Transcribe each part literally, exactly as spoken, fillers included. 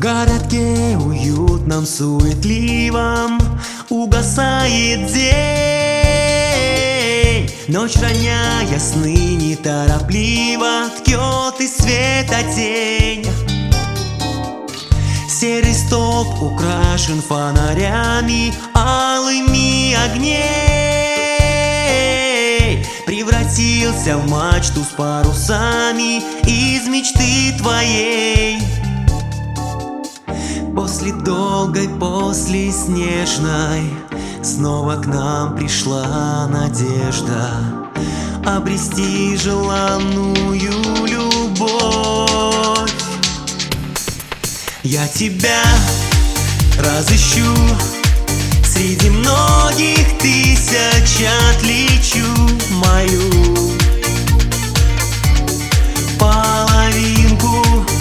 городке уютном, суетливом угасает день. Ночь роняя сны неторопливо ткет из света тень. Серый столб украшен фонарями, алыми огней. Превратился в мачту с парусами из мечты твоей. После долгой, после снежной снова к нам пришла надежда обрести желанную любовь. Я тебя разыщу среди многих тысяч, отличу мою половинку.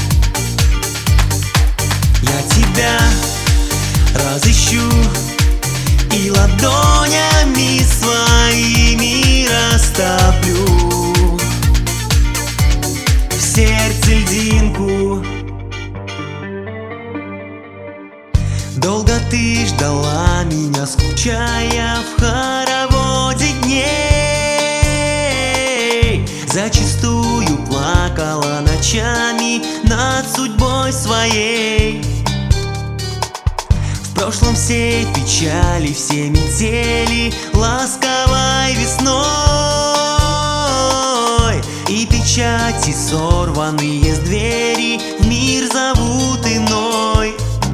Я тебя разыщу и ладонями своими растоплю в сердце льдинку. Долго ты ждала меня, скучая в хороводе дней. Зачастую плакала ночами над судьбой своей. В прошлом все печали, все метели ласковой весной. И печати сорванные с двери в мир зовут иной.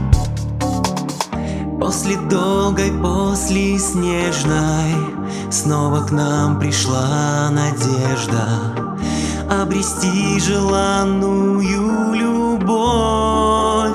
После долгой, после снежной снова к нам пришла надежда обрести желанную любовь.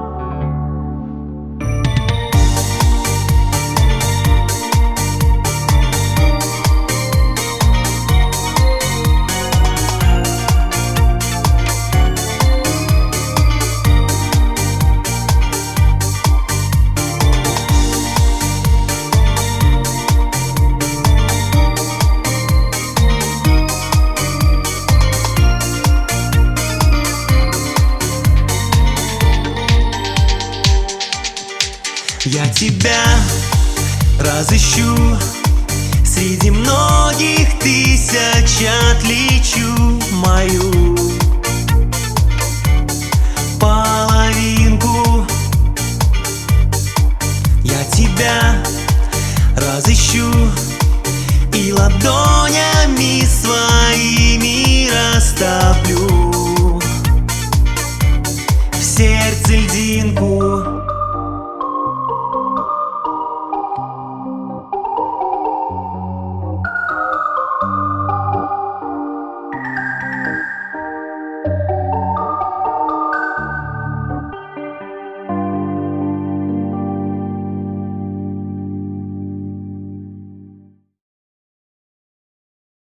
Я тебя разыщу среди многих тысяч, отличу мою